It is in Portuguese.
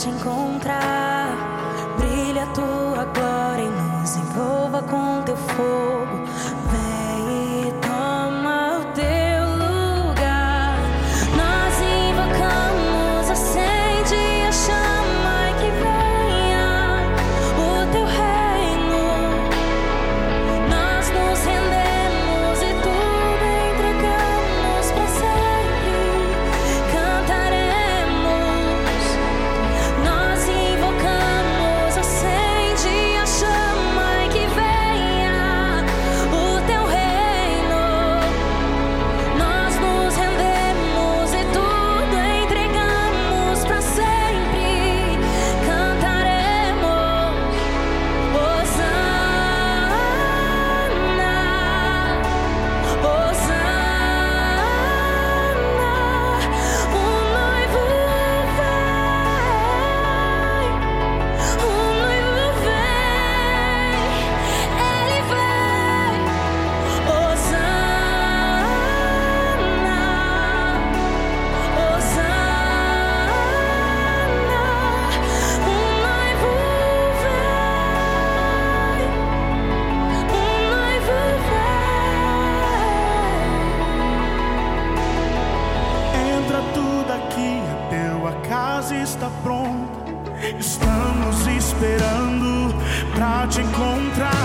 te encontrar. Brilha a tua glória e nos envolva com teu fogo. Vem e toma o teu lugar. Nós invocamos, acende a chama e que venha o teu reino. Nós nos rendemos e tudo entregamos para sempre. Cantaremos. Nós invocamos, acende a chama e que venha o teu reino. Nós nos rendemos e tudo entregamos para sempre. Cantaremos. Hosana, Hosana. O noivo vem, ele vem. Hosana, Hosana. O noivo vem, Entra tudo aqui, a tua casa está pronta. Estamos esperando pra te encontrar.